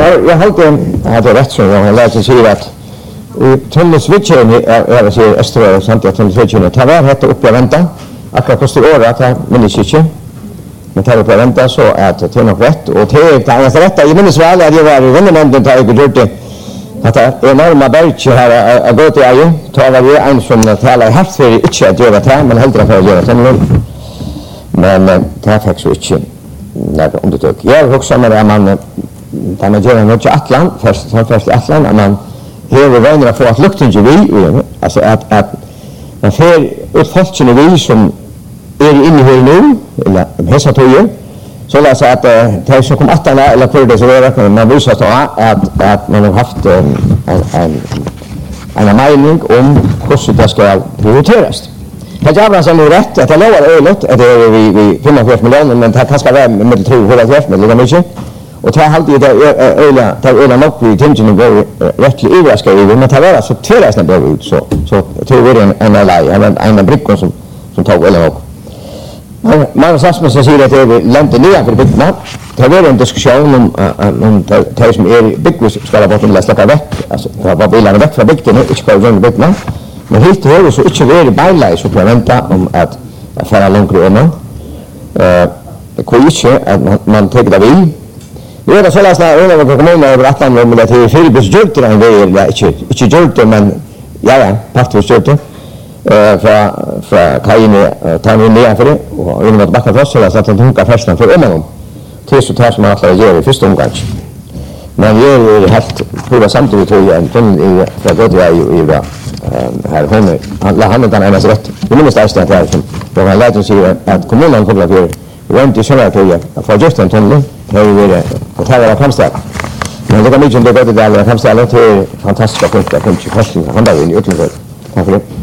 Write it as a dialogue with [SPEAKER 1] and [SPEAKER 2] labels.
[SPEAKER 1] jag hade rätt som jag lärde sig att tunnelsvitchen jag säger Österö och sånt att tunnelsvitchen tar var hette upp jag vänta akkurat kostar året att minns inte men tar upp jag vänta så att det är nog rätt och det är alltså rätt jag minns väl att jag var i vinnarnämnden där jag gjorde att det enorma berget här att gå till ju tar vi en som talar haft för inte att göra det men helt för att göra det men det fick så inte när undertök jag också med man där man gör något i Atlant först i Atlant att man hela vägen för att lukta ju vi alltså att man får ut folken vi som är inne här nu eller hesa toje så låt säga att det som kom att eller för det så är man visar då att man har haft en mening om hur det ska prioriteras. Det är alltså nog rätt att det lovar ölet att det är vi 45 miljoner men det kan ska vara med 300 miljoner mycket. Och det har alltid det öla nog vi tänker nog rätt överraska i men det var så tvärläsna blev ut så tror vi en brickor som tog öla nog. Man Rasmussen säger att det är lämpligt nya för byggna. Det var en diskussion om det som är bygghus ska vara bort släppa väck. Alltså det var bilarna väck från byggnaden, inte ska gå in i byggnaden. Men helt hör så inte vara bylaj så kan vänta om att fara långt över. Det kan inte att man tar det vid. Nu är det så läst när över kommunen över Atlant med att det är fyrbusgjort den vägen, inte gjort men ja, praktiskt gjort det. Fra kajen tar vi ner för det och in mot backa för så att de hukar färstan för honom. Till så tar som att göra i första omgång. Men vi är helt prova samtidigt tror jag en för att det är ju här han den ena rätt. Det är nästan att det som då har lärt sig att kommunen kommer att göra rent i såna tror jag för just en tunnel det är att ta vara framställd. Men det kan mycket det där framställt till fantastiska punkter på forskning han där i utanför. Tack för det.